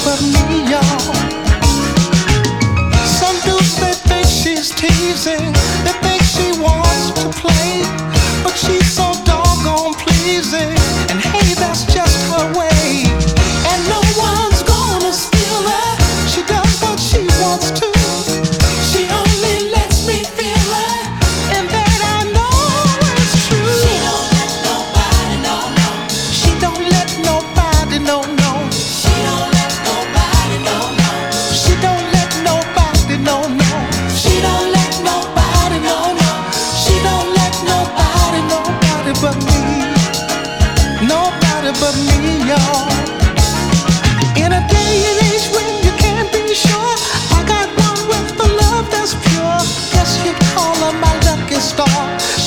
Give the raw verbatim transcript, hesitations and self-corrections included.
but me, y'all. Some dudes, they think she's teasing, they think she wants to play, but she's so doggone pleasing, and hey, that's just her way. And no one's gonna steal her, she does what she wants to. She only lets me feel her, and that I know is true. She don't let nobody know, no. She don't let nobody know, no. She don't let nobody know, no. She don't let nobody know, no. She don't let nobody know, no. She don't let nobody, nobody but me. Nobody but me, y'all. In a day and age when you can't be sure, I got one with the love that's pure. Guess you'd call her my lucky star.